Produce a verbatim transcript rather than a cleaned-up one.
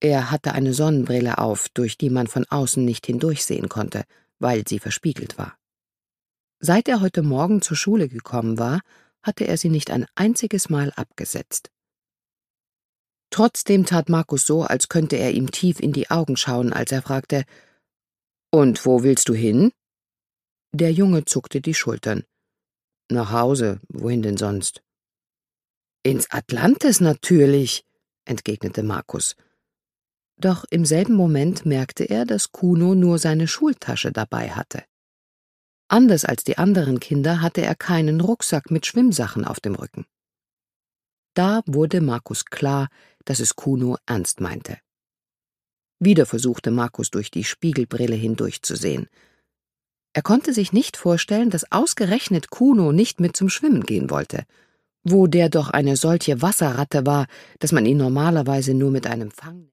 Er hatte eine Sonnenbrille auf, durch die man von außen nicht hindurchsehen konnte, weil sie verspiegelt war. Seit er heute Morgen zur Schule gekommen war, hatte er sie nicht ein einziges Mal abgesetzt. Trotzdem tat Markus so, als könnte er ihm tief in die Augen schauen, als er fragte: »Und wo willst du hin?« Der Junge zuckte die Schultern. »Nach Hause, wohin denn sonst?« »Ins Atlantis natürlich«, entgegnete Markus. Doch im selben Moment merkte er, dass Kuno nur seine Schultasche dabei hatte. Anders als die anderen Kinder hatte er keinen Rucksack mit Schwimmsachen auf dem Rücken. Da wurde Markus klar, dass es Kuno ernst meinte. Wieder versuchte Markus durch die Spiegelbrille hindurchzusehen. Er konnte sich nicht vorstellen, dass ausgerechnet Kuno nicht mit zum Schwimmen gehen wollte, wo der doch eine solche Wasserratte war, dass man ihn normalerweise nur mit einem Fang